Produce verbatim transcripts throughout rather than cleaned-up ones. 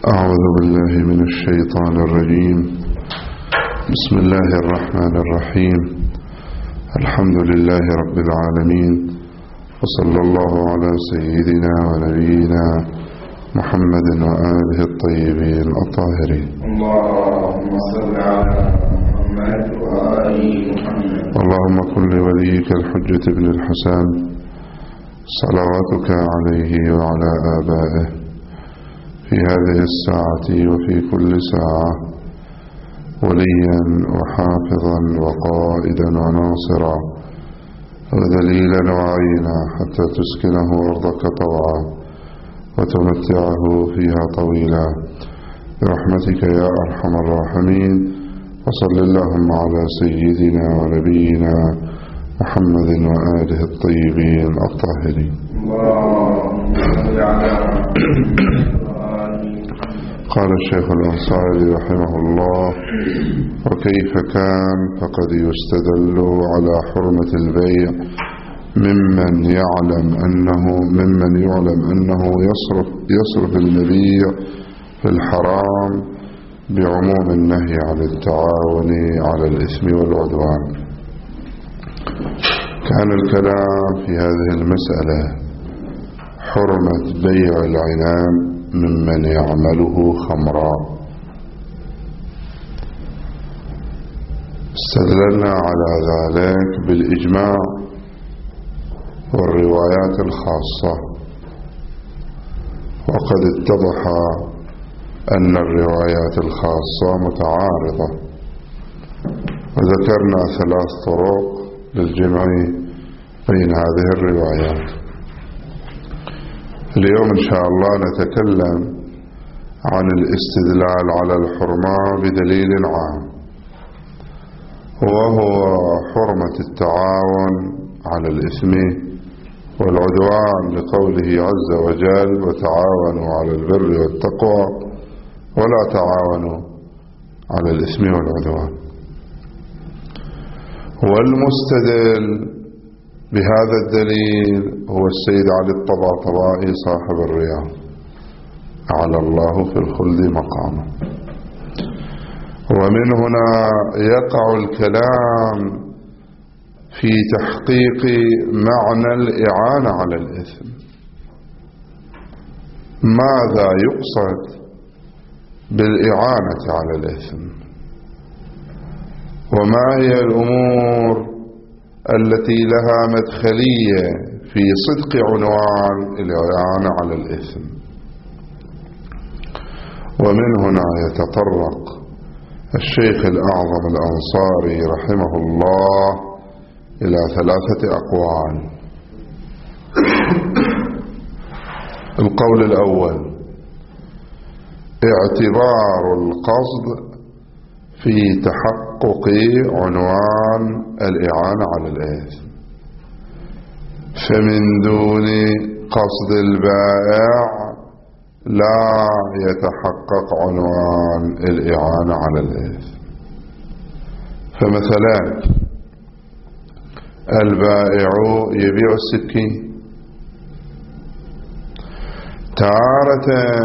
أعوذ بالله من الشيطان الرجيم. بسم الله الرحمن الرحيم. الحمد لله رب العالمين، وصلى الله على سيدنا ونبينا محمد وآله الطيبين الطاهرين. اللهم صل على محمد وآل محمد. اللهم كن لوليك الحجة بن الحسن صلواتك عليه وعلى آبائه في هذه الساعة وفي كل ساعة وليا وحافظا وقائدا وناصرا ودليلا وعينا حتى تسكنه أرضك طوعا وتمتعه فيها طويلا برحمتك يا أرحم الراحمين. وصل اللهم على سيدنا ونبينا محمد وآله الطيبين الطاهرين. اللهم صل على محمد. قال الشيخ الأنصاري رحمه الله: وكيف كان فقد يستدل على حرمة البيع ممن يعلم أنه ممن يعلم أنه يصرف يصرف المبيع في الحرام بعموم النهي عن التعاون على الإثم والعدوان. كان الكلام في هذه المسألة حرمة بيع العنان ممن يعمله خمرا. استدللنا على ذلك بالإجماع والروايات الخاصة، وقد اتضح أن الروايات الخاصة متعارضة، وذكرنا ثلاث طرق للجمع بين هذه الروايات. اليوم إن شاء الله نتكلم عن الاستدلال على الحرمة بدليل عام، وهو حرمة التعاون على الإثم والعدوان لقوله عز وجل: وتعاونوا على البر والتقوى ولا تعاونوا على الإثم والعدوان. والمستدل بهذا الدليل هو السيد علي الطباطبائي صاحب الرياض، أعلى الله في الخلد مقامه. ومن هنا يقع الكلام في تحقيق معنى الإعانة على الإثم. ماذا يقصد بالإعانة على الإثم؟ وما هي الأمور التي لها مدخلية في صدق عنوان الإعانة على الإثم؟ ومن هنا يتطرق الشيخ الأعظم الأنصاري رحمه الله إلى ثلاثة أقوال. القول الأول: اعتبار القصد في تحقق عنوان الإعانة على الإثم، فمن دون قصد البائع لا يتحقق عنوان الإعانة على الإثم. فمثلا البائع يبيع السكين، تارة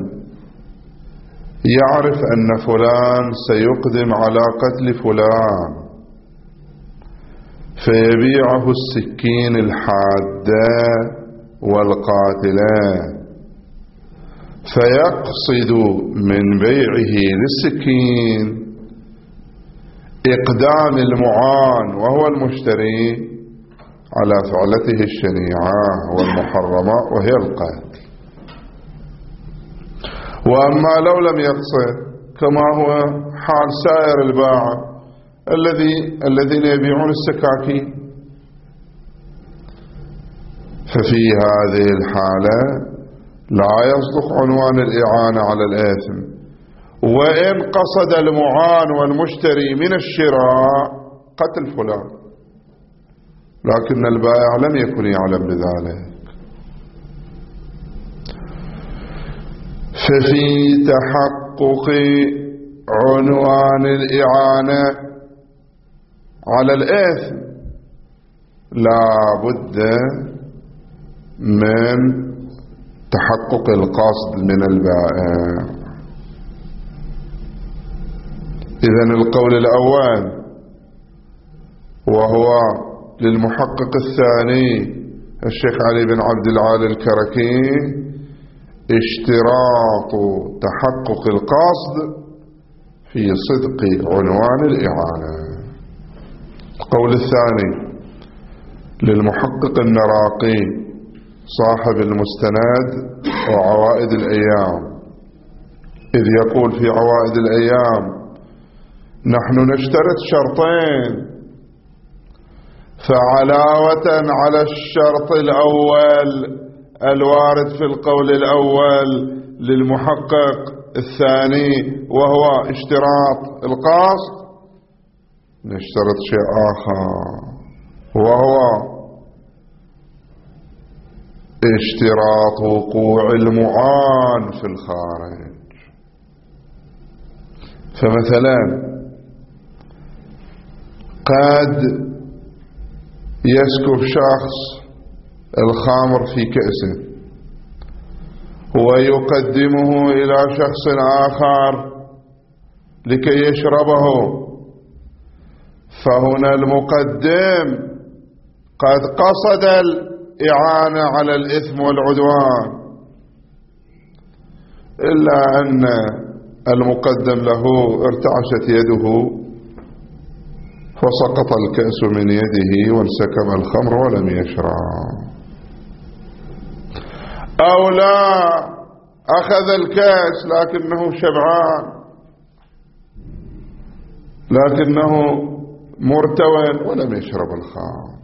يعرف أن فلان سيقدم على قتل فلان فيبيعه السكين الحادة والقاتلة، فيقصد من بيعه للسكين إقدام المعان وهو المشتري على فعلته الشنيعة والمحرمة وهي القتل. وأما لو لم يقصد، كما هو حال سائر الباعة الذي الذين يبيعون السكاكين، ففي هذه الحالة لا يصدق عنوان الإعانة على الإثم، وإن قصد المعان والمشتري من الشراء قتل فلان، لكن البائع لم يكن يعلم بذلك. ففي تحقق عنوان الإعانة على الإثم لا بد من تحقق القصد من البائع. إذن القول الأول وهو للمحقق الثاني الشيخ علي بن عبد العال الكركي: اشتراط تحقق القصد في صدق عنوان الإعانة. القول الثاني للمحقق النراقي صاحب المستند وعوائد الأيام، إذ يقول في عوائد الأيام: نحن نشترط شرطين، فعلاوة على الشرط الأول الوارد في القول الأول للمحقق الثاني وهو اشتراط القصد، نشترط شيء آخر وهو اشتراط وقوع المعان في الخارج. فمثلا قد يسكب شخص الخمر في كأسه ويقدمه إلى شخص آخر لكي يشربه، فهنا المقدم قد قصد الإعانة على الإثم والعدوان، إلا أن المقدم له ارتعشت يده فسقط الكأس من يده وانسكب الخمر ولم يشرب، أو لا أخذ الكأس لكنه شبعان لكنه مرتوى ولم يشرب الخمر.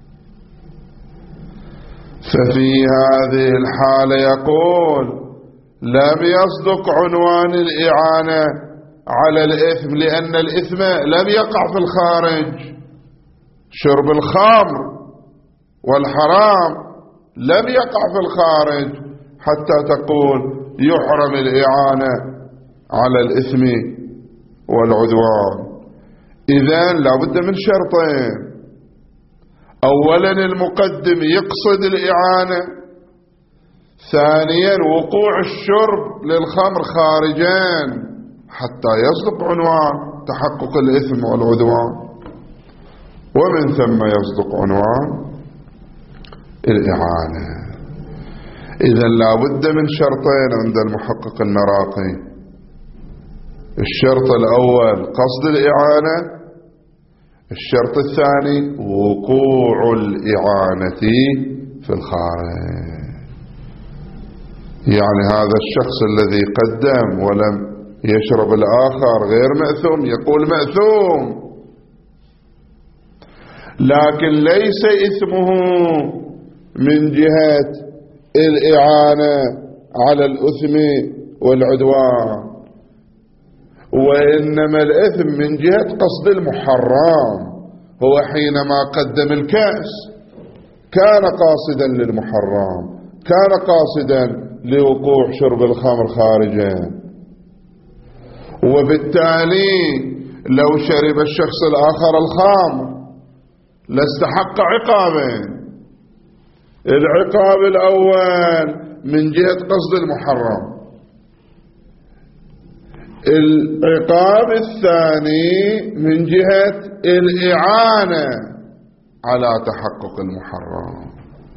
ففي هذه الحالة يقول: لم يصدق عنوان الإعانة على الإثم، لأن الإثم لم يقع في الخارج. شرب الخمر والحرام لم يقع في الخارج حتى تقول يحرم الإعانة على الإثم والعدوان. إذن لا بد من شرطين: أولا المقدم يقصد الإعانة، ثانيا وقوع الشرب للخمر خارجان حتى يصدق عنوان تحقق الإثم والعدوان، ومن ثم يصدق عنوان الإعانة. إذن لا بد من شرطين عند المحقق النراقي: الشرط الأول قصد الإعانة، الشرط الثاني وقوع الإعانة في الخارج. يعني هذا الشخص الذي قدم ولم يشرب الآخر غير مأثوم، يقول مأثوم، لكن ليس إثمه من جهة الإعانة على الإثم والعدوان، وإنما الإثم من جهة قصد المحرم. هو حينما قدم الكأس كان قاصدا للمحرم، كان قاصدا لوقوع شرب الخمر خارجا، وبالتالي لو شرب الشخص الآخر الخمر لاستحق عقابين: العقاب الأول من جهة قصد المحرم، العقاب الثاني من جهة الإعانة على تحقق المحرم.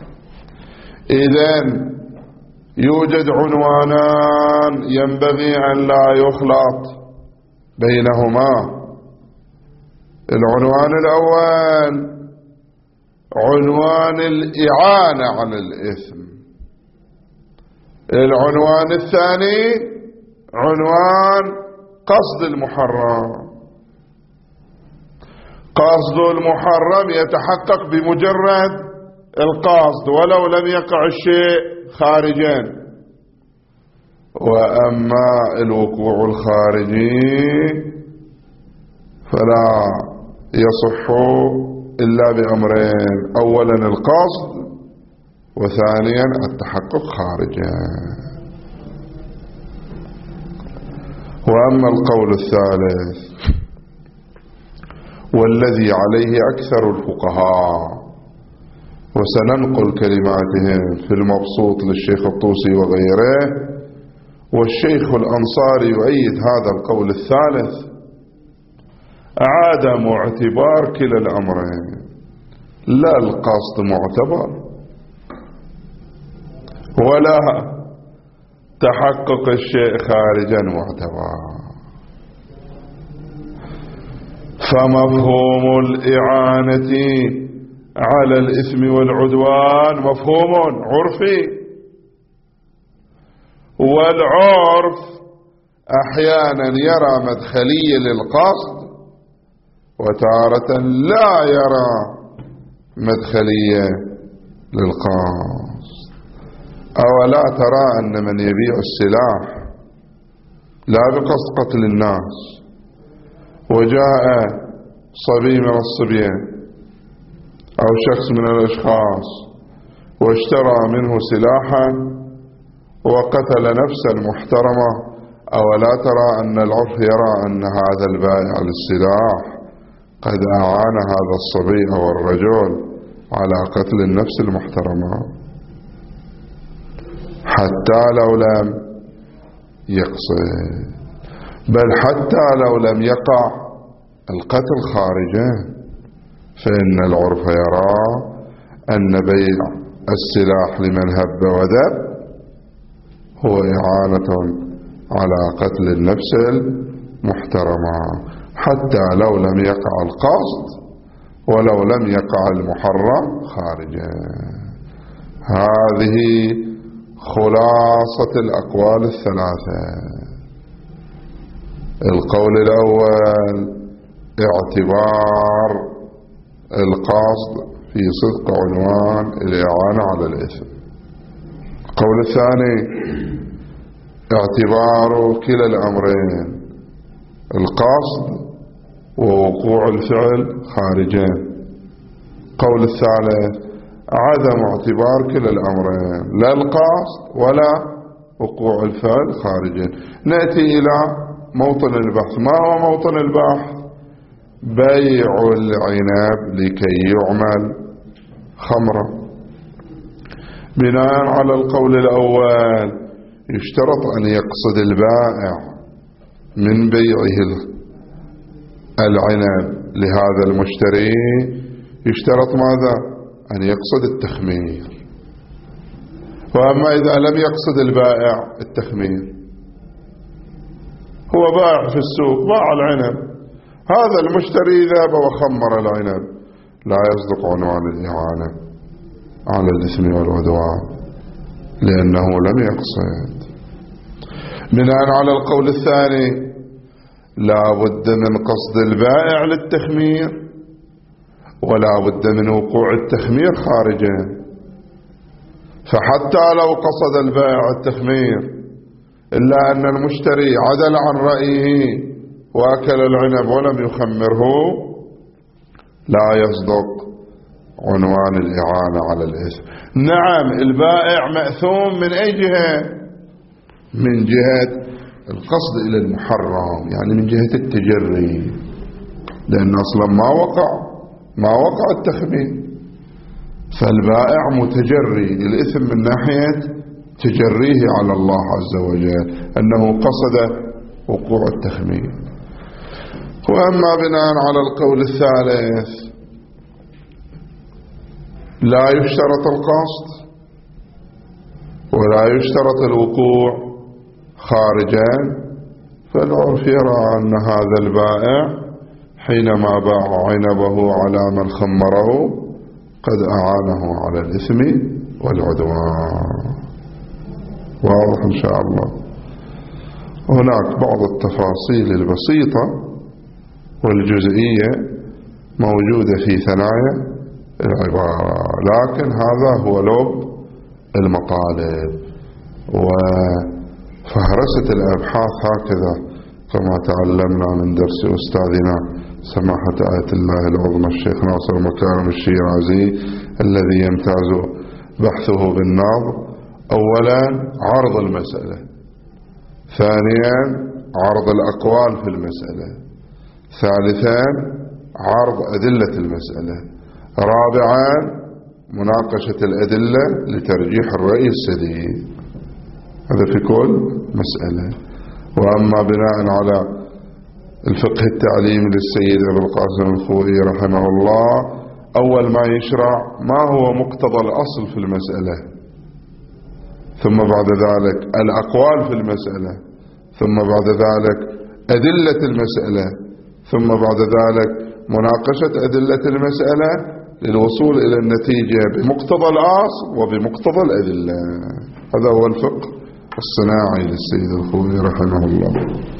إذن يوجد عنوانان ينبغي أن لا يخلط بينهما. العنوان الأول عنوان الإعانة على الإثم، العنوان الثاني عنوان قصد المحرم. قصد المحرم يتحقق بمجرد القصد ولو لم يقع الشيء خارجا، وأما الوقوع الخارجي فلا يصح إلا بأمرين: أولا القصد، وثانيا التحقق خارجا. وأما القول الثالث والذي عليه أكثر الفقهاء، وسننقل كلماتهم في المبسوط للشيخ الطوسي وغيره، والشيخ الأنصاري يؤيد هذا القول الثالث، عدم اعتبار كلا الأمرين، لا القصد معتبر ولا تحقق الشيء خارجا معتبر. فمفهوم الإعانة على الإثم والعدوان مفهوم عرفي، والعرف أحيانا يرى مدخلية للقصد وتارة لا يرى مدخلية للقصد. أولا ترى أن من يبيع السلاح لا بقصد قتل الناس وجاء صبي من الصبيان أو شخص من الأشخاص واشترى منه سلاحا وقتل نفسا محترمة، أولا ترى أن العرف يرى أن هذا البائع للسلاح قد أعان هذا الصبي أو الرجل على قتل النفس المحترمة حتى لو لم يقصد، بل حتى لو لم يقع القتل خارجا، فإن العرف يرى أن بيع السلاح لمن هب وذب هو إعانة على قتل النفس المحترمة حتى لو لم يقع القصد ولو لم يقع المحرم خارجا. هذه خلاصة الأقوال الثلاثة. القول الأول اعتبار القصد في صدق عنوان الإعانة على الإثم. القول الثاني اعتبار كلا الأمرين، القصد ووقوع الفعل خارجا. القول الثالث عدم اعتبار كلا الأمرين، لا القصد ولا وقوع الفعل خارجا. نأتي إلى موطن البحث. ما هو موطن البحث؟ بيع العنب لكي يعمل خمرا. بناء على القول الأول يشترط أن يقصد البائع من بيعه العنب لهذا المشتري، يشترط ماذا؟ أن يقصد التخمير. وأما إذا لم يقصد البائع التخمير، هو بائع في السوق باع العنب، هذا المشتري ذهب وخمر العنب، لا يصدق عنوان الإعانة على الإثم والعدوان لأنه لم يقصد. بناء على القول الثاني لا بد من قصد البائع للتخمير ولا بد من وقوع التخمير خارجا. فحتى لو قصد البائع التخمير إلا أن المشتري عدل عن رأيه وأكل العنب ولم يخمره، لا يصدق عنوان الإعانة على الإثم. نعم البائع مأثوم من أي جهة؟ من جهة القصد إلى المحرم، يعني من جهة التجري، لأن أصلا ما وقع ما وقع التخمين، فالبائع متجري الإثم من ناحية تجريه على الله عز وجل أنه قصد وقوع التخمين. وأما بناء على القول الثالث لا يشترط القصد ولا يشترط الوقوع خارجا، فالعرف يرى أن هذا البائع حينما باع عنبه على من خمره قد أعانه على الإثم والعدوان. واضح إن شاء الله. هناك بعض التفاصيل البسيطة والجزئية موجودة في ثنايا العبارة، لكن هذا هو لب المطالب. وفهرسة الأبحاث هكذا كما تعلمنا من درس أستاذنا سماحة آية الله العظمى الشيخ ناصر مكارم الشيرازي الذي يمتاز بحثه بالنظر. أولا عرض المسألة، ثانيا عرض الأقوال في المسألة، ثالثا عرض أدلة المسألة، رابعا مناقشة الأدلة لترجيح الرأي السديد. هذا في كل مسألة. وأما بناء على الفقه التعليمي للسيد أبي القاسم الخوئي رحمه الله، أول ما يشرع ما هو مقتضى الأصل في المسألة، ثم بعد ذلك الأقوال في المسألة، ثم بعد ذلك أدلة المسألة، ثم بعد ذلك مناقشة أدلة المسألة للوصول إلى النتيجة بمقتضى الأصل وبمقتضى الأدلة. هذا هو الفقه الصناعي للسيد الخوئي رحمه الله.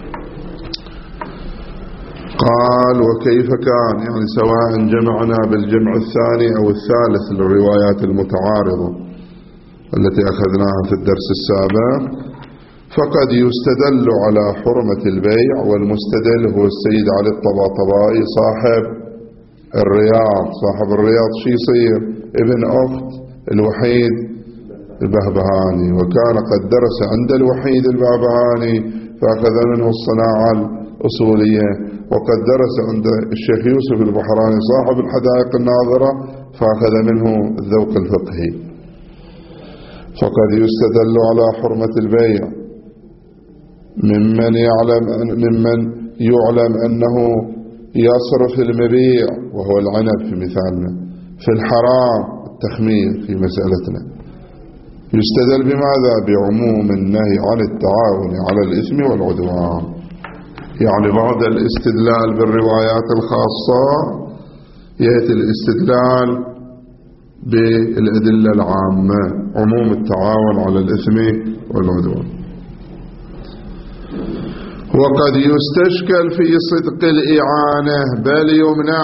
قال وكيف كان، يعني سواء جمعنا بالجمع الثاني أو الثالث للروايات المتعارضة التي أخذناها في الدرس السابق، فقد يستدل على حرمة البيع، والمستدل هو السيد علي الطباطبائي صاحب الرياض. صاحب الرياض شي يصير؟ ابن أخت الوحيد البهبهاني، وكان قد درس عند الوحيد البهبهاني فأخذ منه الصناعة الأصولية، وقد درس عند الشيخ يوسف البحراني صاحب الحدائق الناظرة فأخذ منه الذوق الفقهي. فقد يستدل على حرمة البيع ممن يعلم ممن يعلم أنه يصرف المبيع وهو العنب في مثالنا، في الحرام التخمير في مسألتنا. يستدل بماذا؟ بعموم النهي عن التعاون على الإثم والعدوان. يعني بعد الاستدلال بالروايات الخاصة يأتي الاستدلال بالأدلة العامة، عموم التعاون على الإثم والعدوان. وقد يستشكل في صدق الإعانة بل يمنع.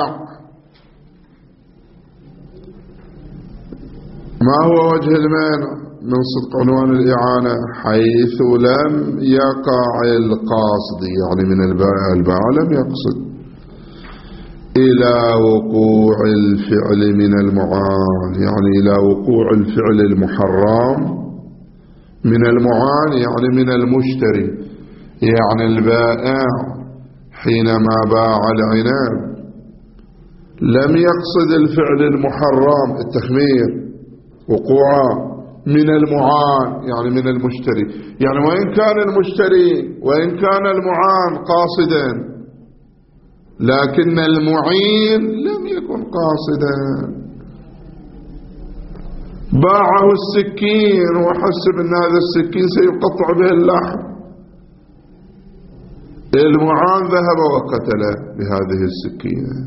ما هو وجه المانع من صدق عنوان الإعانة؟ حيث لم يقع القاصد، يعني من البائع، البائع لم يقصد إلى وقوع الفعل من المعان، يعني إلى وقوع الفعل المحرم من المعان، يعني من المشتري. يعني البائع حينما باع العنب لم يقصد الفعل المحرم التخمير وقوعه من المعان، يعني من المشتري. يعني وإن كان المشتري وإن كان المعان قاصدا، لكن المعين لم يكن قاصدا. باعه السكين وحسب أن هذا السكين سيقطع به اللحم، المعان ذهب وقتل بهذه السكينة.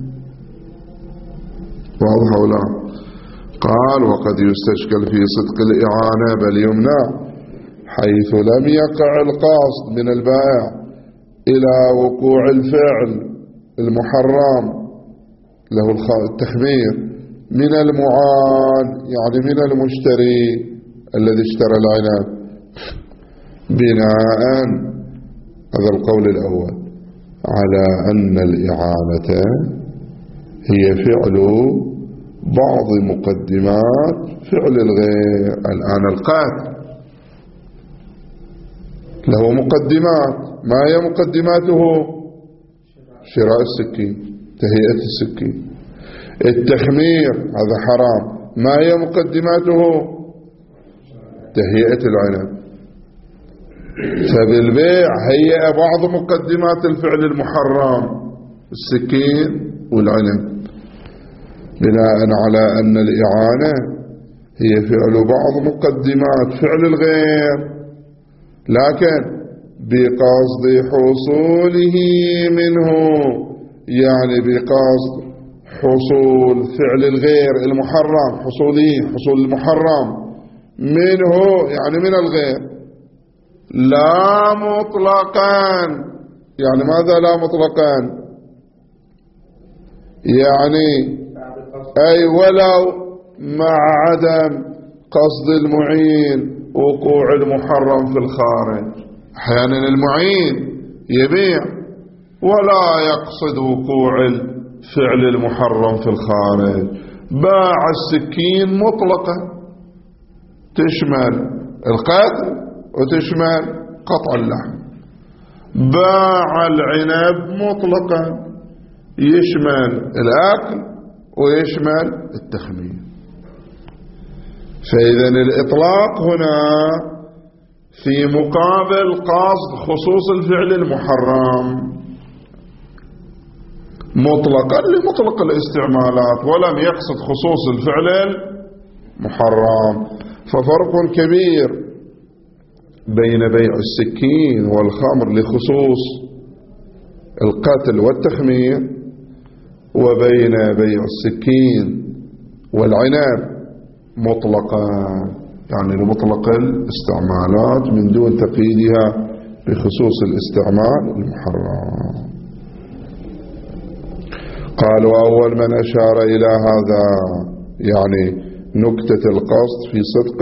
واضح ولا؟ قال وقد يستشكل في صدق الإعانة بل يمنع حيث لم يقع القاصد من البائع إلى وقوع الفعل المحرم له التخمير من المعان، يعني من المشتري الذي اشترى العنب، بناء هذا القول الأول على أن الإعانة هي فعل بعض مقدمات فعل الغير. الآن القاتل له مقدمات، ما هي مقدماته؟ شراء السكين، تهيئة السكين. التخمير هذا حرام، ما هي مقدماته؟ تهيئة العنب. فبالبيع هيئ بعض مقدمات الفعل المحرم السكين والعنب، بناء على أن الإعانة هي فعل بعض مقدمات فعل الغير، لكن بقصد حصوله منه، يعني بقصد حصول فعل الغير المحرم، حصوله حصول المحرم منه يعني من الغير، لا مطلقا. يعني ماذا لا مطلقا؟ يعني أي ولو مع عدم قصد المعين وقوع المحرم في الخارج. أحيانا المعين يبيع ولا يقصد وقوع الفعل المحرم في الخارج، باع السكين مطلقا تشمل القتل وتشمل قطع اللحم، باع العنب مطلقا يشمل الأكل ويشمل التخمير. فإذا الإطلاق هنا في مقابل قصد خصوص الفعل المحرم، مطلقا لمطلق الاستعمالات ولم يقصد خصوص الفعل المحرم. ففرق كبير بين بيع السكين والخمر لخصوص القتل والتخمير وبين بيع السكين والعنب مطلقا، يعني لمطلق الاستعمالات من دون تقييدها بخصوص الاستعمال المحرم. قال وأول من أشار إلى هذا يعني نكتة القصد في صدق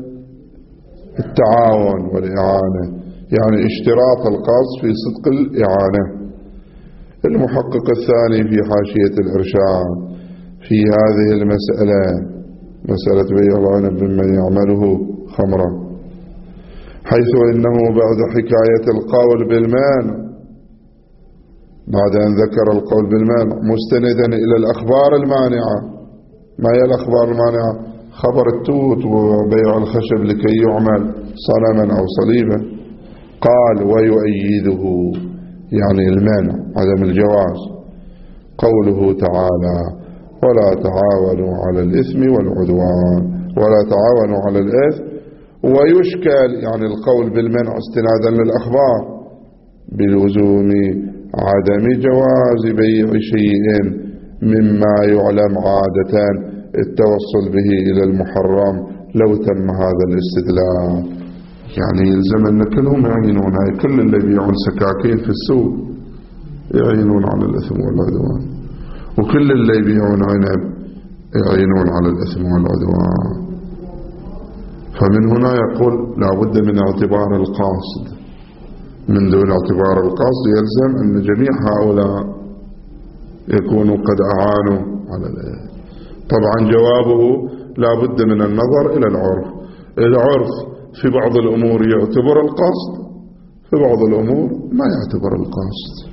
التعاون والإعانة، يعني اشتراط القصد في صدق الإعانة. المحقق الثاني في حاشية الإرشاد في هذه المسألة، مسألة بيع العنب ممن يعمله خمرا، حيث إنه بعد حكاية القول بالمانع، بعد أن ذكر القول بالمانع مستندا إلى الأخبار المانعة. ما هي الأخبار المانعة؟ خبر التوت وبيع الخشب لكي يعمل صنما أو صليبا. قال ويؤيده يعني المانع عدم الجواز قوله تعالى ولا تعاونوا على الإثم والعدوان، ولا تعاونوا على الإثم. ويشكل يعني القول بالمنع استنادا للأخبار بلزوم عدم جواز بيع شيء مما يعلم عادة التوصل به إلى المحرم لو تم هذا الاستدلال. يعني يلزم أن كلهم يعينون، هاي كل اللي يبيعون سكاكين في السوق يعينون على الإثم والعدوان، وكل اللي يبيعون عنب يعينون على الإثم والعدوان. فمن هنا يقول لا بد من اعتبار القاصد. من دون اعتبار القصد يلزم أن جميع هؤلاء يكونوا قد أعانوا على الإثم. طبعا جوابه لا بد من النظر إلى العرف. العرف في بعض الأمور يعتبر القصد، في بعض الأمور ما يعتبر القصد.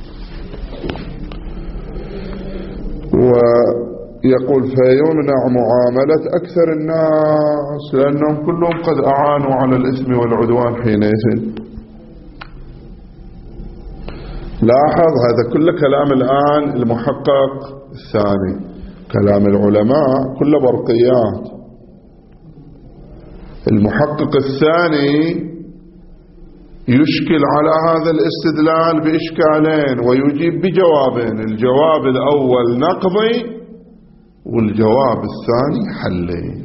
ويقول فيمنع معاملة أكثر الناس لأنهم كلهم قد أعانوا على الإثم والعدوان حينئذ. لاحظ هذا كل كلام الآن المحقق الثاني، كلام العلماء كله برقيات. المحقق الثاني يشكل على هذا الاستدلال بإشكالين ويجيب بجوابين، الجواب الأول نقضي والجواب الثاني حلي.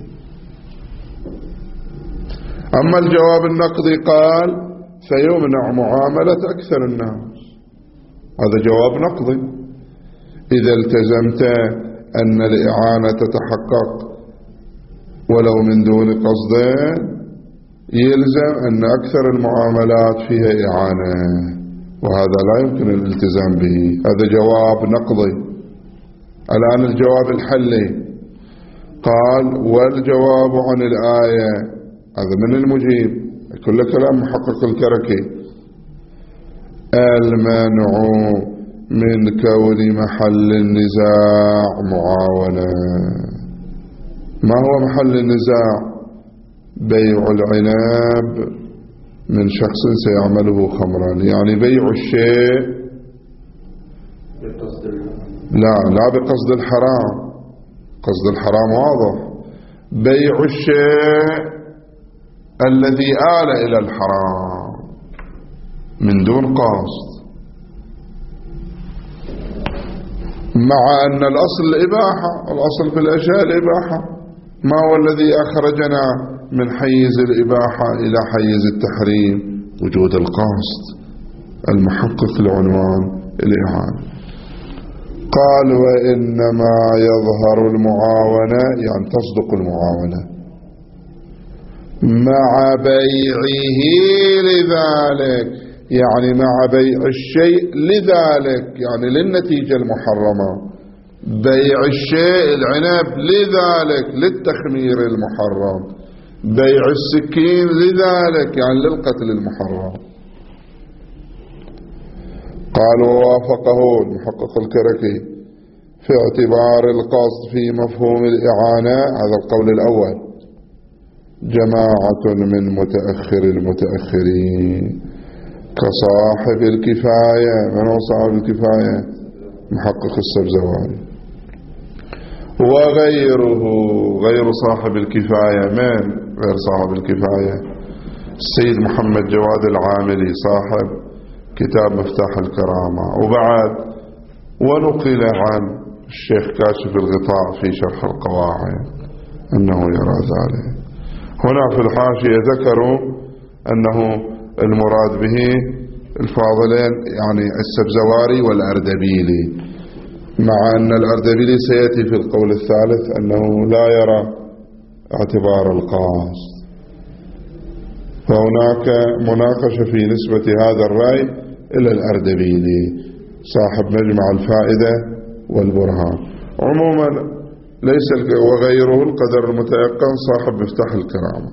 أما الجواب النقضي قال فيمنع معاملة أكثر الناس، هذا جواب نقضي. إذا التزمت أن الإعانة تتحقق ولو من دون قصدين يلزم أن أكثر المعاملات فيها إعانة، وهذا لا يمكن الالتزام به. هذا جواب نقضي. الآن الجواب الحلي قال والجواب عن الآية، هذا من المجيب كل كلام محقق الكركي، المنع من كون محل النزاع معاونة. ما هو محل النزاع؟ بيع العنب من شخص سيعمله خمرا، يعني بيع الشيء لا لا بقصد الحرام، قصد الحرام واضح، بيع الشيء الذي آل إلى الحرام من دون قصد، مع أن الأصل الإباحة، الأصل في الأشياء الإباحة. ما هو الذي أخرجنا من حيز الإباحة إلى حيز التحريم؟ وجود القصد. المحقق العنوان الإعانة. قال وإنما يظهر المعاونة، يعني تصدق المعاونة مع بيعه لذلك، يعني مع بيع الشيء لذلك، يعني للنتيجة المحرمة. بيع الشيء العنب لذلك للتخمير المحرم، بيع السكين لذلك يعني للقتل المحرم. قال ووافقه المحقق الكركي في اعتبار القصد في مفهوم الإعانة، هذا القول الأول، جماعة من متأخر المتأخرين كصاحب الكفاية. من هو صاحب الكفاية؟ محقق السبزواري. وغيره غير صاحب الكفاية، من غير صاحب الكفاية؟ السيد محمد جواد العاملي صاحب كتاب مفتاح الكرامة. وبعد ونقل عن الشيخ كاشف الغطاء في شرح القواعد أنه يرى ذلك. هنا في الحاشية ذكروا أنه المراد به الفاضلين يعني السبزواري والأردبيلي، مع أن الأردبيلي سيأتي في القول الثالث أنه لا يرى اعتبار القاصد. فهناك مناقشة في نسبة هذا الرأي إلى الأردبيلي صاحب مجمع الفائدة والبرهان. عموما ليس وغيره القدر المتيقن صاحب مفتاح الكرامة.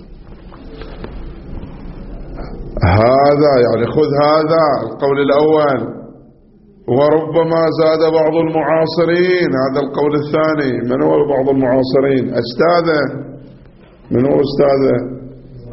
هذا يعني خذ هذا القول الأول. وربما زاد بعض المعاصرين، هذا القول الثاني. من هو بعض المعاصرين؟ أستاذه. من هو أستاذه؟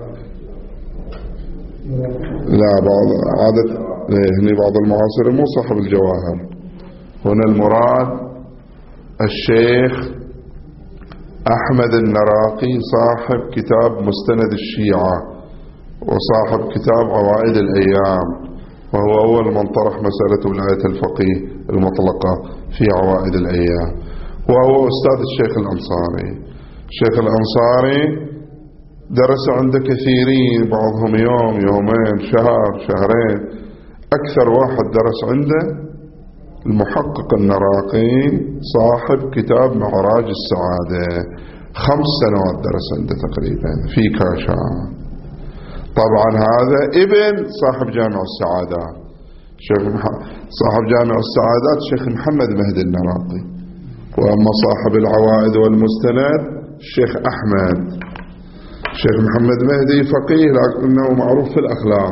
لا بعض عادة هنا بعض المعاصرين مو صاحب الجواهر. هنا المراد الشيخ أحمد النراقي صاحب كتاب مستند الشيعة وصاحب كتاب عوائد الأيام، وهو أول من طرح مسألة ولاية الفقيه المطلقة في عوائد الأيام، وهو أستاذ الشيخ الأنصاري. الشيخ الأنصاري درس عند كثيرين، بعضهم يوم يومين شهر شهرين. أكثر واحد درس عنده المحقق النراقي صاحب كتاب معراج السعادة، خمس سنوات درس عنده تقريبا في كاشان. طبعا هذا ابن صاحب جامع السعادات، شيخ صاحب جامع السعادات الشيخ محمد مهدي النراقي. وأما صاحب العوائد والمستند الشيخ أحمد. الشيخ محمد مهدي فقيه لكنه معروف في الأخلاق،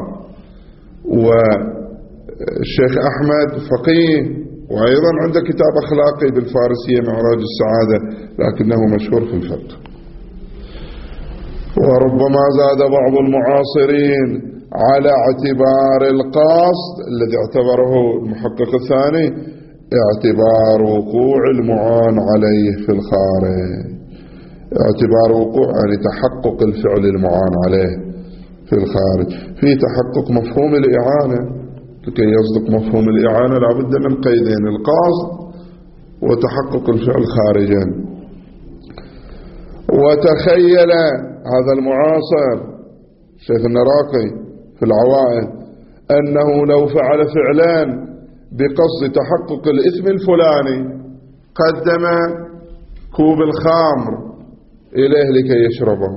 والشيخ أحمد فقيه وأيضا عنده كتاب أخلاقي بالفارسية معراج السعادة لكنه مشهور في الفقه. وربما زاد بعض المعاصرين على اعتبار القصد الذي اعتبره المحقق الثاني اعتبار وقوع المعان عليه في الخارج، اعتبار وقوع يعني تحقق الفعل المعان عليه في الخارج. في تحقق مفهوم الإعانة، لكي يصدق مفهوم الإعانة لابد من قيدين: القصد وتحقق الفعل خارجا. وتخيل هذا المعاصر شيخ النراقي في العوائد أنه لو فعل فعلان بقصد تحقق الإثم الفلاني، قدم كوب الخمر إليه لكي يشربه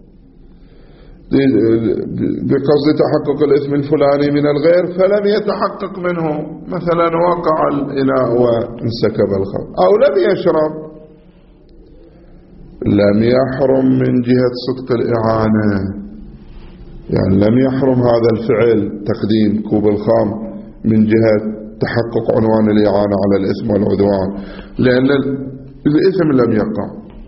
بقصد تحقق الإثم الفلاني من الغير، فلم يتحقق منه، مثلا وقع الإناء وانسكب الخمر أو لم يشرب، لم يحرم من جهة صدق الإعانة، يعني لم يحرم هذا الفعل تقديم كوب الخمر من جهة تحقق عنوان الإعانة على الإثم والعدوان، لأن الإثم لم يقع،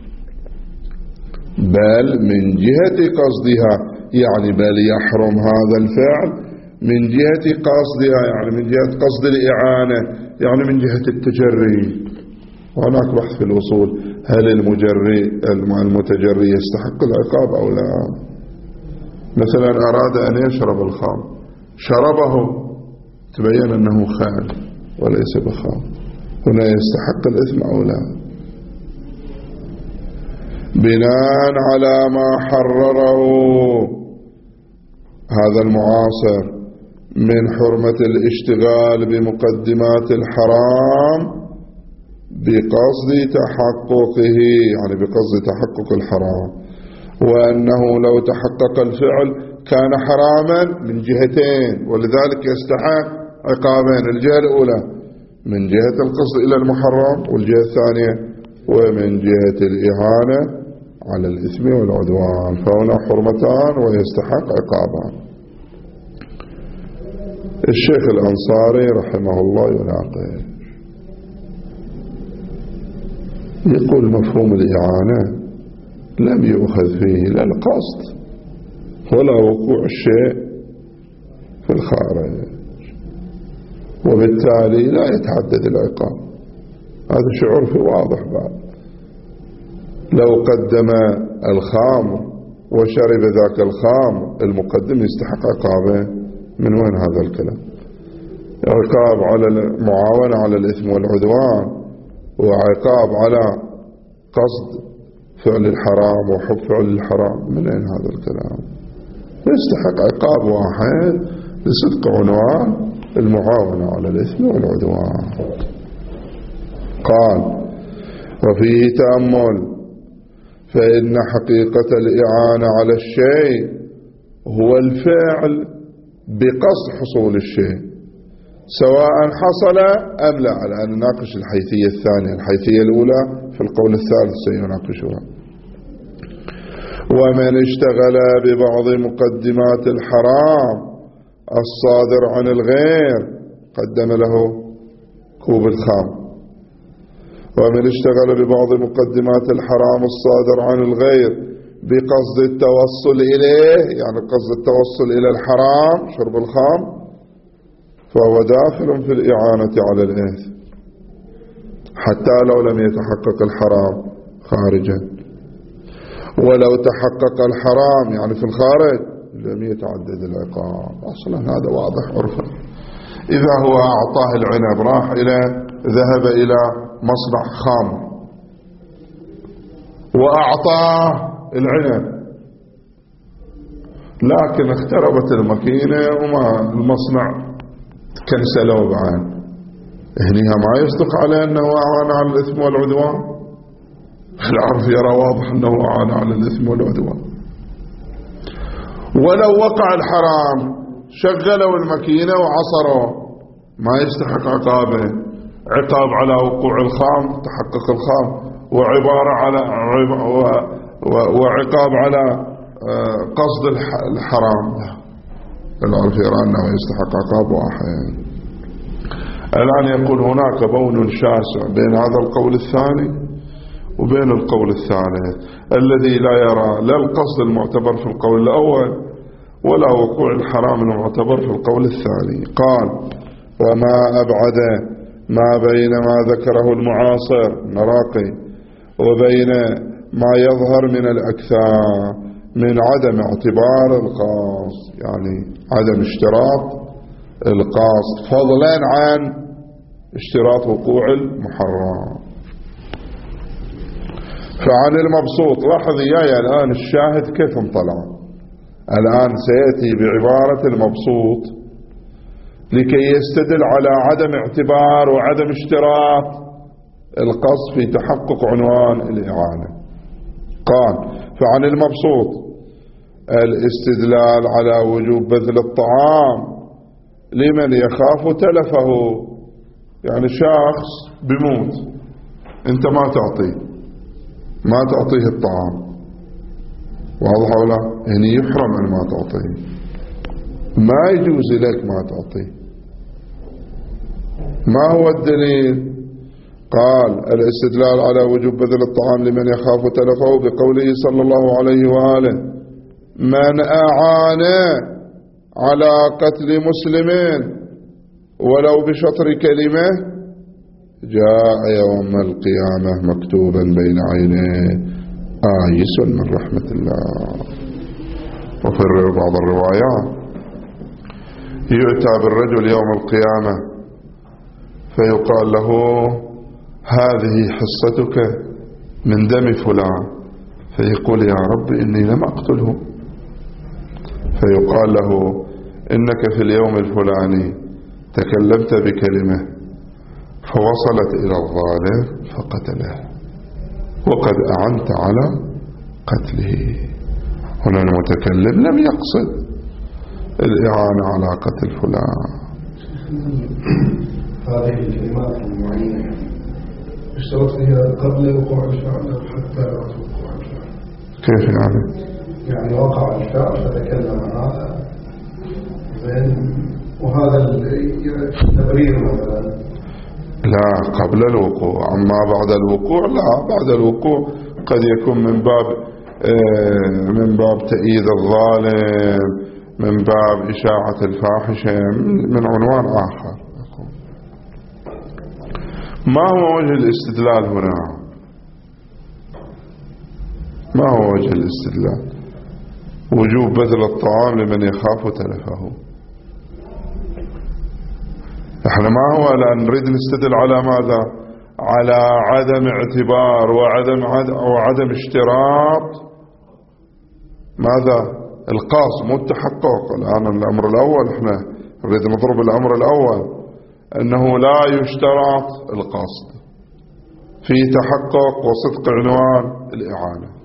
بل من جهة قصدها، يعني بل يحرم هذا الفعل من جهة قصدها، يعني من جهة قصد الإعانة، يعني من جهة التجري. وهناك بحث في الوصول: هل المجري المتجري يستحق العقاب أو لا؟ مثلا أراد أن يشرب الخمر، شربه، تبين أنه خان وليس بخمر، هنا يستحق الإثم أو لا؟ بناء على ما حرره هذا المعاصر من حرمة الاشتغال بمقدمات الحرام بقصد تحققه، يعني بقصد تحقق الحرام، وأنه لو تحقق الفعل كان حراما من جهتين، ولذلك يستحق عقابين: الجهة الأولى من جهة القصد إلى المحرم، والجهة الثانية ومن جهة الإهانة على الإثم والعدوان، فهنا حرمتان ويستحق عقابان. الشيخ الأنصاري رحمه الله يناقش، يقول مفهوم الإعانة لم يؤخذ فيه لا القصد ولا وقوع الشيء في الخارج، وبالتالي لا يتعدد العقاب. هذا شعور في واضح بعد. لو قدم الخامر وشرب ذاك الخامر المقدم يستحق عقابه. من وين هذا الكلام؟ عقاب على المعاونة على الإثم والعدوان، وعقاب على قصد فعل الحرام وحب فعل الحرام. من أين هذا الكلام؟ يستحق عقاب واحد لصدق عنوان المعاونة على الإثم والعدوان. قال: وفيه تأمل، فإن حقيقة الإعانة على الشيء هو الفعل بقصد حصول الشيء سواء حصل أم لا. الآن نناقش الحيثية الثانية. الحيثية الأولى في القول الثالث سيناقشها. ومن اشتغل ببعض مقدمات الحرام الصادر عن الغير قدم له كوب الخام. ومن اشتغل ببعض مقدمات الحرام الصادر عن الغير بقصد التوصل إليه، يعني قصد التوصل إلى الحرام شرب الخام، فهو داخل في الإعانة على الإثم حتى لو لم يتحقق الحرام خارجا. ولو تحقق الحرام يعني في الخارج لم يتعدد العقاب. أصلا هذا واضح عرفا. إذا هو أعطاه العنب، راح إلى ذهب إلى مصنع خام وأعطاه العنب، لكن اختربت الماكينة وما المصنع كنسلوا بعد، هنيها ما يصدق عليه أنه أعان على الإثم والعدوان. العرف يرى واضح أنه أعان على الإثم والعدوان. ولو وقع الحرام شغلوا الماكينة وعصروا ما يستحق عقابه. عقاب على وقوع الخام، تحقق الخام، وعبارة على وعقاب على قصد الحرام. العرف يرى أنه يستحق عقاب واحد. الآن يقول هناك بون شاسع بين هذا القول الثاني وبين القول الثالث الذي لا يرى لا القصد المعتبر في القول الأول ولا وقوع الحرام المعتبر في القول الثاني. قال: وما أبعد ما بين ما ذكره المعاصر نراقي وبين ما يظهر من الأكثار من عدم اعتبار القاصد، يعني عدم اشتراط القاصد فضلا عن اشتراط وقوع المحرم. فعن المبسوط، لاحظ إياي الآن الشاهد كيف انطلع. الآن سيأتي بعبارة المبسوط لكي يستدل على عدم اعتبار وعدم اشتراط القصد في تحقق عنوان الإعانة. قال: فعن المبسوط الاستدلال على وجوب بذل الطعام لمن يخاف تلفه، يعني شخص بموت انت ما تعطيه ما تعطيه الطعام، واضح ولا؟ يعني يحرم أن ما تعطيه، ما يجوز لك ما تعطيه. ما هو الدليل؟ قال: الاستدلال على وجوب بذل الطعام لمن يخاف تلفه بقوله صلى الله عليه وآله: من أعان على قتل مسلم ولو بشطر كلمة جاء يوم القيامة مكتوبا بين عينيه آيس من رحمة الله. وفي بعض الروايات يؤتى بالرجل يوم القيامة فيقال له: هذه حصتك من دم فلان، فيقول: يا رب إني لم أقتله. فيقال له: إنك في اليوم الفلاني تكلمت بكلمة فوصلت إلى الظالم فقتله وقد أعنت على قتله. هنا المتكلم لم يقصد الإعانة على قتل فلان. هذه الكلمات المعينة اشترط فيها قبل وقوع الفعل حتى وقوع الفعل. كيف يعني؟ يعني وقع الفعل فتكلم هذا زين، وهذا التبرير مثلا لا قبل الوقوع. أما بعد الوقوع لا، بعد الوقوع قد يكون من باب آه من باب تأييد الظالم، من باب إشاعة الفاحشة، من عنوان آخر. ما هو وجه الاستدلال هنا؟ ما هو وجه الاستدلال؟ وجوب بذل الطعام لمن يخاف تلفه. احنا ما هو الآن نريد نستدل على ماذا؟ على عدم اعتبار وعدم عدم وعدم اشتراط ماذا؟ القصد، مو التحقق. الآن الأمر الأول احنا نريد نضرب الأمر الأول أنه لا يشترط القصد في تحقق وصدق عنوان الإعانة.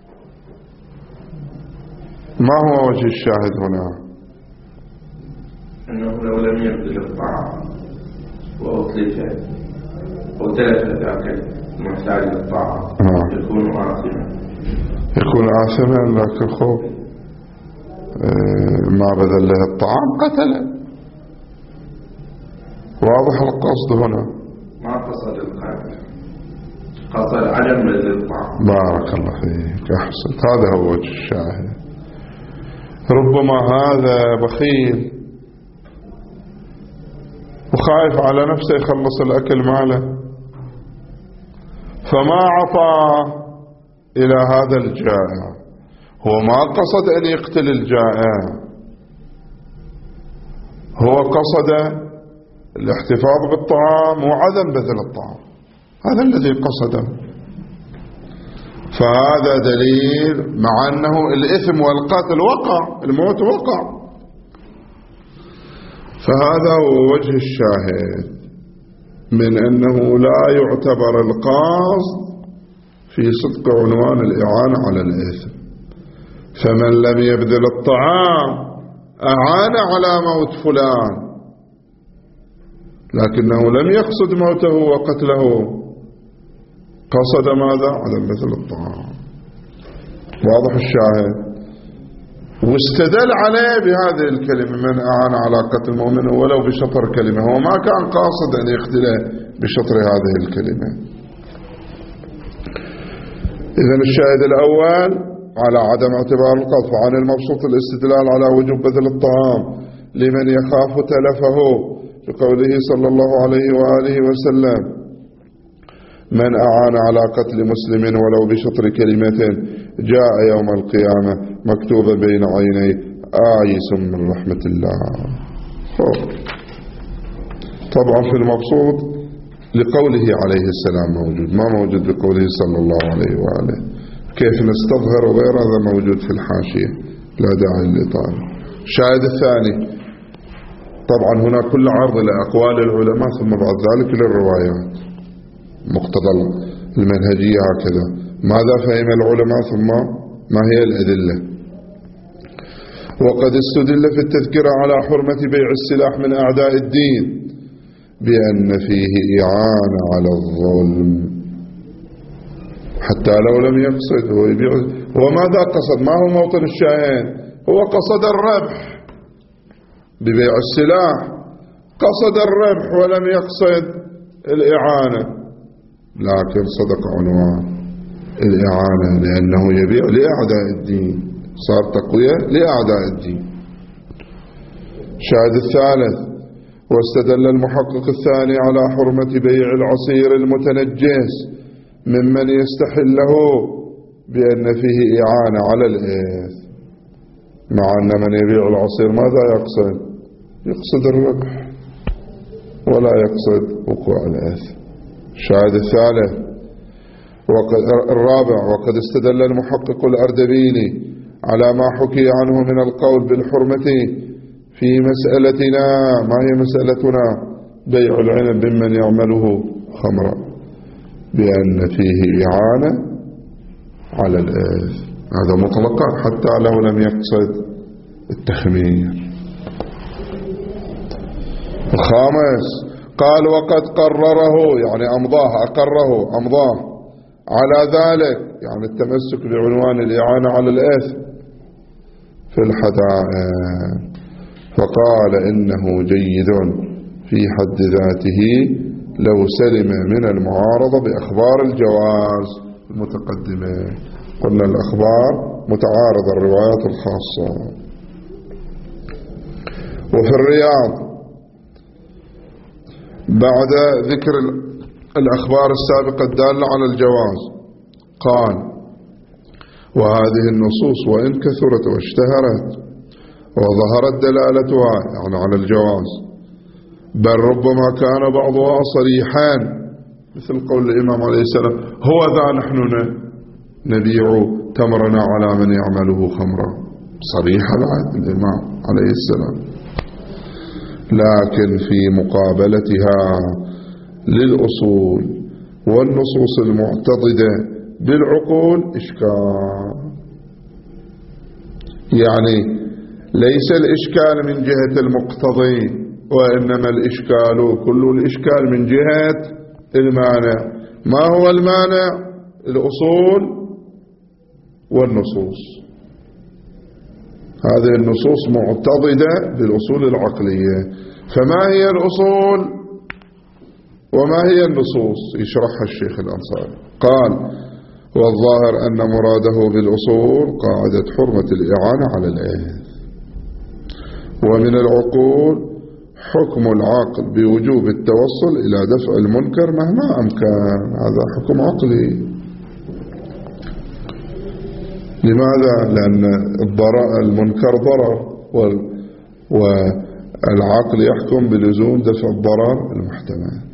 ما هو وجه الشاهد هنا؟ أنه لو لم يبذل الطعام وأطلف وتلف ذاك المحتاج للطعام يكون آثما. يكون آثما، لكن خوف ما بذل له الطعام قتله. واضح القصد هنا؟ ما قصد القتل، قصد عدم بذل الطعام. بارك الله فيك، أحسنت. هذا هو وجه الشاهد. ربما هذا بخيل وخايف على نفسه يخلص الأكل ماله، فما عطى إلى هذا الجائع. هو ما قصد أن يقتل الجائع، هو قصد الاحتفاظ بالطعام وعدم بذل الطعام، هذا الذي قصده. فهذا دليل، مع أنه الإثم والقتل وقع، الموت وقع. فهذا هو وجه الشاهد من أنه لا يعتبر القصد في صدق عنوان الإعانة على الإثم. فمن لم يبذل الطعام أعان على موت فلان، لكنه لم يقصد موته وقتله، قصد ماذا؟ عدم بذل الطعام. واضح الشاهد؟ واستدل عليه بهذه الكلمة: من أعان على قتل مؤمن ولو بشطر كلمة. هو ما كان قاصد أن يقتله بشطر هذه الكلمة. إذن الشاهد الأول على عدم اعتبار القذف، عن المبسوط الاستدلال على وجوب بذل الطعام لمن يخاف تلفه، بقوله صلى الله عليه وآله وسلم: من أعان على قتل مسلم ولو بشطر كلمة جاء يوم القيامة مكتوبا بين عينيه آيس من رحمة الله. طبعا في المبسوط لقوله عليه السلام موجود، ما موجود بقوله صلى الله عليه وآله. كيف نستظهر غير هذا موجود في الحاشية، لا داعي للإطالة. الشاهد الثاني، طبعا هنا كل عرض لأقوال العلماء ثم بعد ذلك للروايات، مقتضى المنهجية هكذا. ماذا فهم العلماء ثم ما هي الأدلة. وقد استدل في التذكرة على حرمة بيع السلاح من أعداء الدين بأن فيه إعانة على الظلم، حتى لو لم يقصد هو يبيع. وماذا قصد؟ ما هو موطن الشاهد؟ هو قصد الربح ببيع السلاح، قصد الربح ولم يقصد الإعانة، لكن صدق عنوان الإعانة لأنه يبيع لأعداء الدين، صار تقوية لأعداء الدين. الشاهد الثالث، واستدل المحقق الثاني على حرمة بيع العصير المتنجس ممن يستحله بأن فيه إعانة على الإثم، مع أن من يبيع العصير ماذا يقصد؟ يقصد الربح ولا يقصد وقوع الإثم. الشاهد الثالث وقد الرابع، وقد استدل المحقق الأردبيلي على ما حكي عنه من القول بالحرمة في مسألتنا. ما هي مسألتنا؟ بيع العنب ممن يعمله خمرا، بأن فيه إعانة على الإثم، هذا مطلقا حتى لو لم يقصد التخمير. الخامس قال: وقد قرره، يعني أمضاه، أقره أمضاه على ذلك، يعني التمسك بعنوان الإعانة على الإثم في الحدائق، فقال: إنه جيد في حد ذاته لو سلم من المعارضة بأخبار الجواز المتقدمة. قلنا الأخبار متعارضة، الروايات الخاصة. وفي الرياض بعد ذكر الأخبار السابقة الدالة على الجواز. قال: وهذه النصوص وإن كثرت واشتهرت وظهرت دلالتها يعني على الجواز، بل ربما كان بعضها صريحا، مثل قول الإمام عليه السلام: هو ذا نحن نبيع تمرنا على من يعمله خمرا، صريحة بعد الإمام عليه السلام. لكن في مقابلتها للأصول والنصوص المعتضدة بالعقول إشكال. يعني ليس الإشكال من جهة المقتضي، وإنما الإشكال كل الإشكال من جهة المانع. ما هو المانع؟ الأصول والنصوص. هذه النصوص معتضدة بالأصول العقلية. فما هي الأصول وما هي النصوص؟ يشرحها الشيخ الأنصاري. قال: والظاهر أن مراده بالأصول قاعدة حرمة الإعانة على الإرث، ومن العقول حكم العقل بوجوب التوصل إلى دفع المنكر مهما أمكن. هذا حكم عقلي. لماذا؟ لأن المنكر ضرر، والعقل يحكم بلزوم دفع الضرر المحتمل.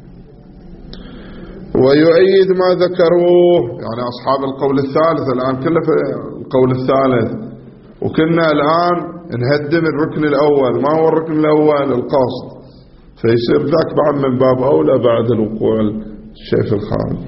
ويؤيد ما ذكروه يعني أصحاب القول الثالث. الآن كله في القول الثالث، وكنا الآن نهدم الركن الأول. ما هو الركن الأول؟ القصد. فيصير ذاك بعد من باب أولى بعد الوقوع الشيء في الخارج.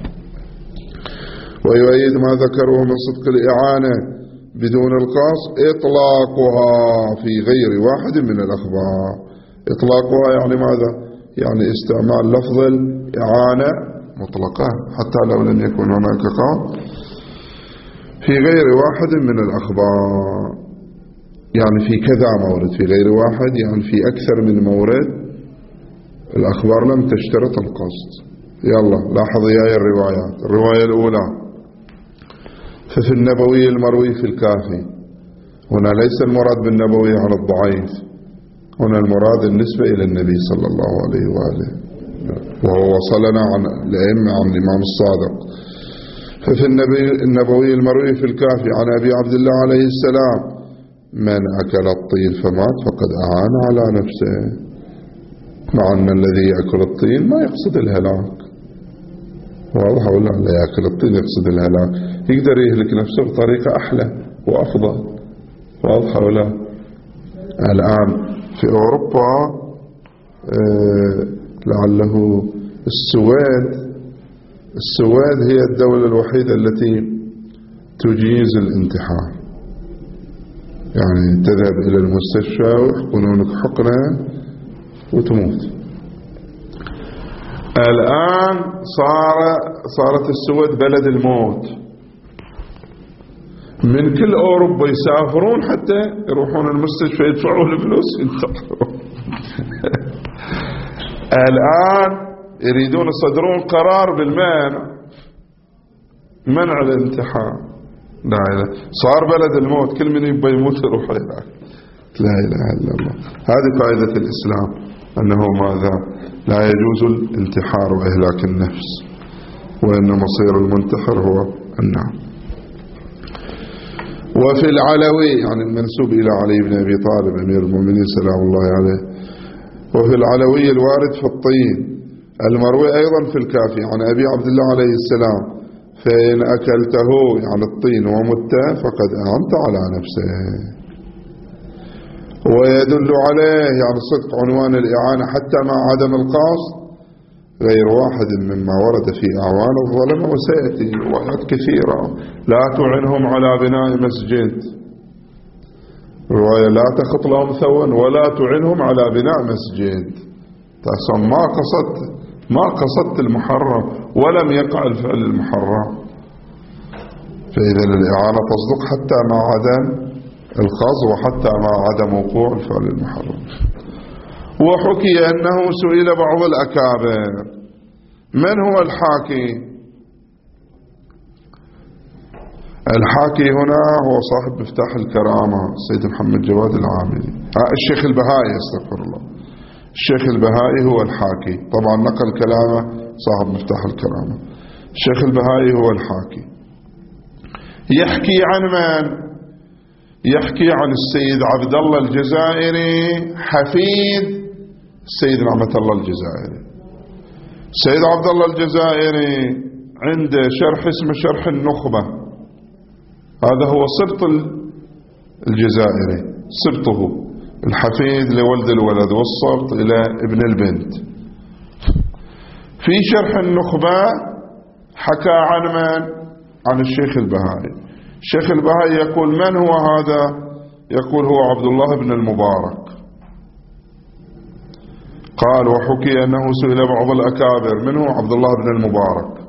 ويؤيد ما ذكروه من صدق الإعانة بدون القصد إطلاقها في غير واحد من الأخبار. إطلاقها يعني ماذا؟ يعني استعمال لفظ الإعانة مطلقة حتى لو لم يكن هناك قصد في غير واحد من الأخبار. يعني في كذا مورد، في غير واحد يعني في أكثر من مورد الأخبار لم تشترط القصد. يلا لاحظ يا الروايات. الرواية الأولى: ففي النبوي المروي في الكافي. هنا ليس المراد بالنبوي على الضعيف، هنا المراد النسبة إلى النبي صلى الله عليه وآله، وهو وصلنا عن الأئمة عن الإمام الصادق. ففي النبوي المروي في الكافي عن أبي عبد الله عليه السلام: من أكل الطين فمات فقد أعان على نفسه. مع أن الذي يأكل الطين ما يقصد الهلاك. واضح ولا لا؟ يأكل الطين يقصد الهلاك، يقدر يهلك نفسه بطريقة أحلى وأفضل. واضح ولا؟ الآن في أوروبا آه لعله السويد السويد هي الدولة الوحيدة التي تجيز الانتحار. يعني تذهب إلى المستشفى ويحقنونك حقنة وتموت. الآن صار صارت السويد بلد الموت. من كل أوروبا يسافرون حتى يروحون المستشفى يدفعوا الفلوس ينتحرون. الآن يريدون يصدرون قرار بالمنع منع الانتحار. لا إله، صار بلد الموت، كل من يبقى يموت يروح هناك. لا إله إلا الله. هذه قاعدة الإسلام، أنه ماذا؟ لا يجوز الانتحار وإهلاك النفس، وأن مصير المنتحر هو النار. وفي العلوي يعني المنسوب إلى علي بن أبي طالب أمير المؤمنين سلام الله عليه. وفي العلوي الوارد في الطين المروي أيضا في الكافي عن أبي عبد الله عليه السلام: فإن أكلته يعني الطين ومت فقد أعنت على نفسه. ويدل عليه يعني صدق عنوان الإعانة حتى مع عدم القصد غير واحد مما ورد في أعوان الظلمة. وسيأتي روايات كثيرة: لا تعنهم على بناء مسجد، رواية لا تخط لهم ثوا ولا تعنهم على بناء مسجد. تحصل ما قصدت ما قصدت المحرم ولم يقع الفعل المحرم. فإذا الإعانة تصدق حتى مع عدم القصد وحتى مع عدم وقوع الفعل المحرم. وحكي أنه سئل بعض الأكابر: من هو الحاكي؟ الحاكي هنا هو صاحب مفتاح الكرامة السيد محمد جواد العاملي. آه الشيخ البهائي، استغفر الله، الشيخ البهائي هو الحاكي. طبعا نقل كلامه صاحب مفتاح الكرامة. الشيخ البهائي هو الحاكي. يحكي عن من؟ يحكي عن السيد عبد الله الجزائري حفيد السيد نعمة الله الجزائري. السيد عبد الله الجزائري عنده شرح اسمه شرح النخبة، هذا هو سبط الجزائري، سبطه الحفيد لولد الولد والسبط إلى ابن البنت. في شرح النخبة حكى عن من؟ عن الشيخ البهائي. الشيخ البهائي يقول من هو هذا؟ يقول هو عبد الله بن المبارك. قال وحكي أنه سئل بعض الأكابر منه عبد الله بن المبارك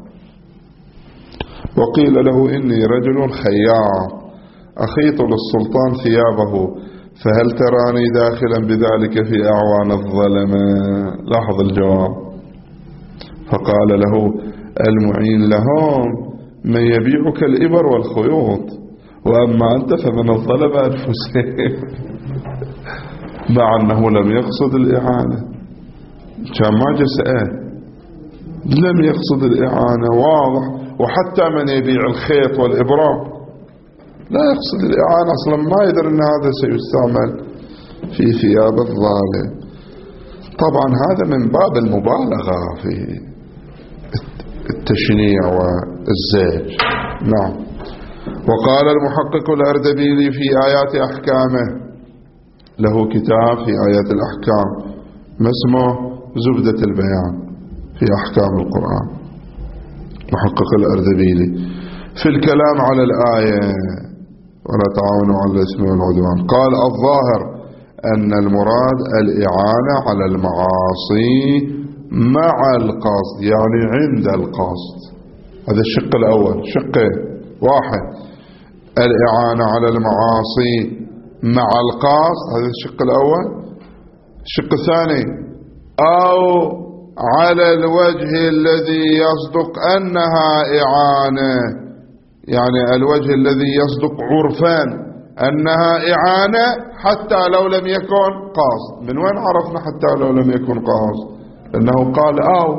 وقيل له إني رجل خياط أخيط للسلطان ثيابه فهل تراني داخلا بذلك في أعوان الظلمة؟ لاحظ الجواب. فقال له المعين لهم من يبيعك الإبر والخيوط وأما أنت فمن الظلم أنفسهم. مع أنه لم يقصد الإعانة، كان ما جسأه، لم يقصد الإعانة واضح. وحتى من يبيع الخيط والإبرة لا يقصد الإعانة أصلا، ما يدري أن هذا سيستعمل في ثياب الظالم. طبعا هذا من باب المبالغة في التشنيع والزيج. نعم. وقال المحقق الأردبيلي في آيات أحكامه، له كتاب في آيات الأحكام ما اسمه زبدة البيان في أحكام القرآن، محقق الأردبيلي، في الكلام على الآية ولا تعاونوا على الإثم والعدوان، قال الظاهر أن المراد الإعانة على المعاصي مع القصد، يعني عند القصد. هذا الشق الأول. شقين: واحد الإعانة على المعاصي مع القصد، هذا الشق الأول. الشق الثاني أو على الوجه الذي يصدق أنها إعانة، يعني الوجه الذي يصدق عرفان أنها إعانة حتى لو لم يكن قاصد. من وين عرفنا حتى لو لم يكن قاصد؟ لأنه قال أو.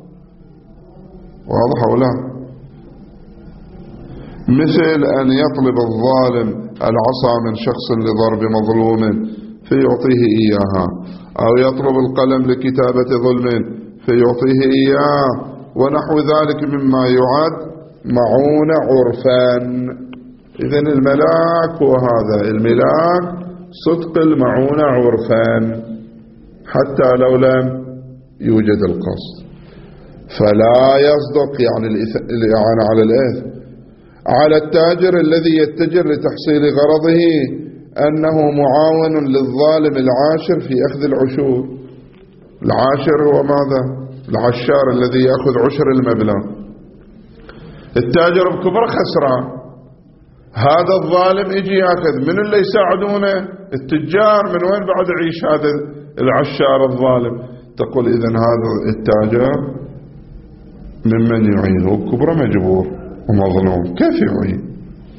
واضح أو لا؟ مثل أن يطلب الظالم العصا من شخص لضرب مظلوم فيعطيه إياها، أو يطلب القلم لكتابة ظلم فيعطيه إياه، ونحو ذلك مما يعد معون عرفان. إذن الملاك هو هذا، الملاك صدق المعون عرفان حتى لو لم يوجد القصد. فلا يصدق يعني الإعانة على الإثم على التاجر الذي يتجر لتحصيل غرضه أنه معاون للظالم العاشر في أخذ العشور. العاشر هو ماذا؟ العشار الذي يأخذ عشر المبلغ. التاجر بكبر خسران، هذا الظالم يجي يأخذ. من اللي يساعدونه؟ التجار. من وين بعد يعيش هذا العشار الظالم؟ تقول إذن هذا التاجر ممن يعينه بكبر مجبور ومظلوم، كيف يعين؟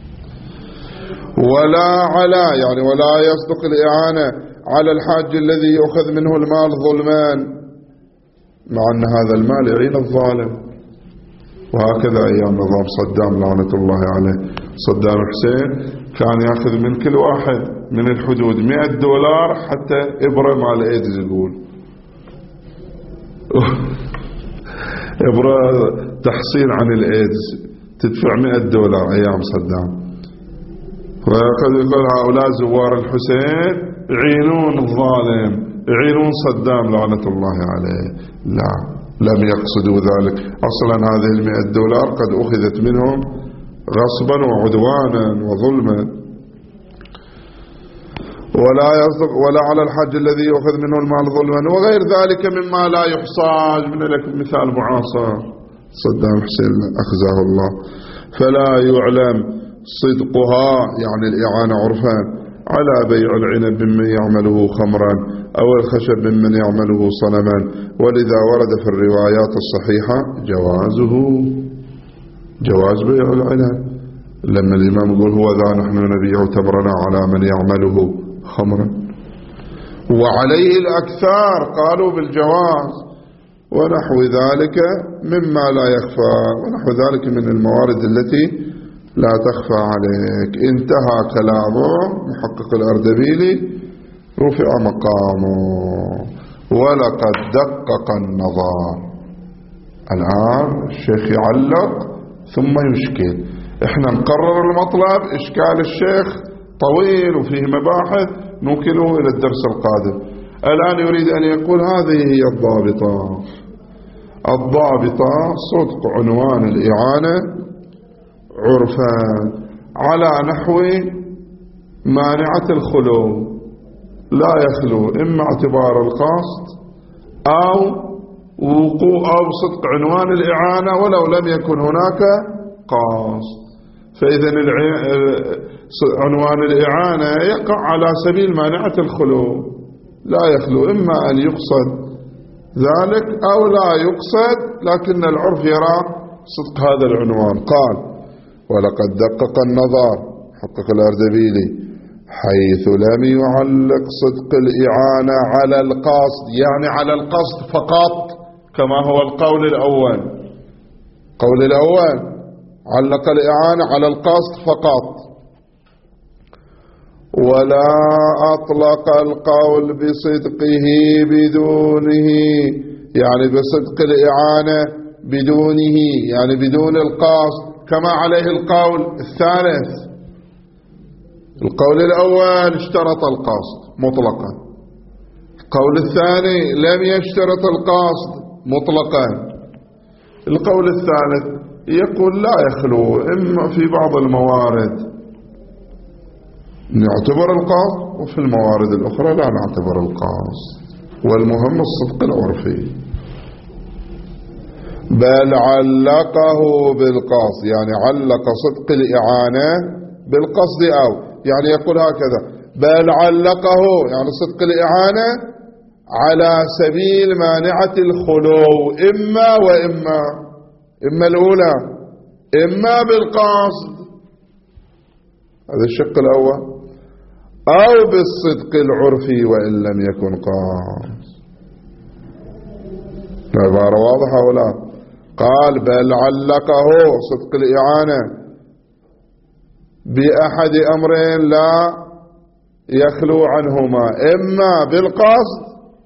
ولا على يعني ولا يصدق الإعانة على الحاج الذي يأخذ منه المال ظلمان، مع أن هذا المال يعين الظالم. وهكذا أيام نظام صدام لعنة الله عليه، صدام حسين كان يأخذ من كل واحد من الحدود مئة دولار حتى إبرة مال إيدز، يقول إبرة تحصيل عن الإيدز تدفع مئة دولار أيام صدام. وقد يقول هؤلاء زوار الحسين يعينون الظالم، يعينون صدام لعنة الله عليه. لا، لم يقصدوا ذلك أصلا. هذه المئة دولار قد أخذت منهم غصبا وعدوانا وظلما. ولا يصدق ولا على الحج الذي يأخذ منه المال ظلما وغير ذلك مما لا يحصى. من لكم مثال معاصر صدام حسين أخزاه الله. فلا يعلم صدقها يعني الإعانة عرفان على بيع العنب ممن يعمله خمرا أو الخشب ممن يعمله صنما، ولذا ورد في الروايات الصحيحة جوازه، جواز بيع العنب. لما الإمام يقول هو ذا نحن نبيع تمرنا على من يعمله خمرا، وعليه الأكثار قالوا بالجواز. ونحو ذلك مما لا يخفى، ونحو ذلك من الموارد التي لا تخفى عليك. انتهى كلامه محقق الأردبيلي، رفع مقامه. ولقد دقق النظر. الآن الشيخ يعلق ثم يشكل. احنا نقرر المطلب، إشكال الشيخ طويل وفيه مباحث، نوكله إلى الدرس القادم. الآن يريد أن يقول هذه هي الضابطة. الضابطة صدق عنوان الإعانة عرفا على نحو مانعة الخلو، لا يخلو إما اعتبار القصد أو وقوع أو صدق عنوان الإعانة ولو لم يكن هناك قصد. فإذا عنوان الإعانة يقع على سبيل مانعة الخلو، لا يخلو إما أن يقصد ذلك أو لا يقصد، لكن العرف يرى صدق هذا العنوان. قال: ولقد دقق النظر حقق الأردبيلي حيث لم يعلق صدق الإعانة على القصد، يعني على القصد فقط، كما هو القول الأول. قول الأول علق الإعانة على القصد فقط، ولا أطلق القول بصدقه بدونه، يعني بصدق الإعانة بدونه، يعني بدون القصد، كما عليه القول الثالث. القول الأول اشترط القصد مطلقا، القول الثاني لم يشترط القصد مطلقا، القول الثالث يقول لا يخلو إما في بعض الموارد نعتبر القصد وفي الموارد الأخرى لا نعتبر القصد، والمهم الصدق العرفي. بل علقه بالقصد، يعني علق صدق الإعانة بالقصد، أو يعني يقول هكذا: بل علقه يعني صدق الإعانة على سبيل مانعة الخلو، إما وإما، إما الأولى إما بالقصد، هذا الشق الأول، أو بالصدق العرفي وإن لم يكن قصد. العبارة واضحة ولا؟ قال: بل علقه صدق الإعانة بأحد أمرين لا يخلو عنهما، إما بالقصد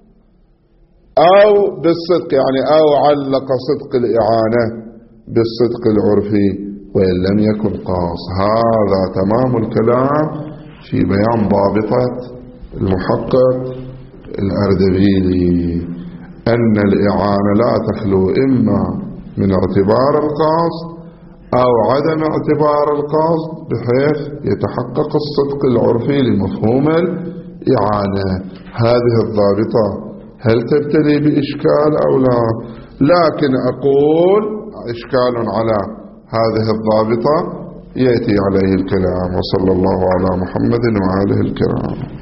أو بالصدق، يعني أو علق صدق الإعانة بالصدق العرفي وإن لم يكن قاص. هذا تمام الكلام في بيان ضابطة المحقق الأردبيلي، أن الإعانة لا تخلو إما من اعتبار القصد أو عدم اعتبار القصد، بحيث يتحقق الصدق العرفي لمفهوم الإعانة. هذه الضابطة هل تبتلي بإشكال أو لا؟ لكن أقول إشكال على هذه الضابطة يأتي عليه الكلام. وصلى الله على محمد وآله الكرام.